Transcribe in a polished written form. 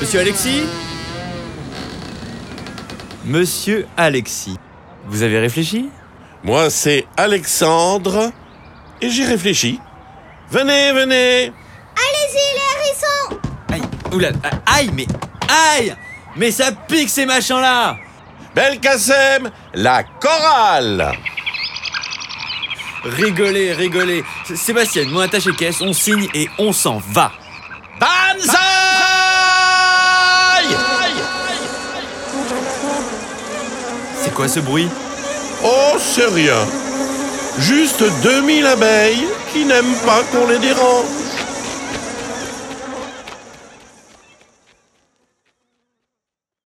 Monsieur Alexis ? Monsieur Alexis, vous avez réfléchi ? Moi, c'est Alexandre, et j'ai réfléchi. Venez, venez. Allez-y, les hérissons! Aïe, oulala, aïe, mais ça pique ces machins-là! Belkacem, la chorale. Rigolez. Sébastien, mon attaché caisse, on signe et on s'en va. Banzai! C'est quoi ce bruit? Oh, c'est rien. Juste 2000 abeilles qui n'aiment pas qu'on les dérange.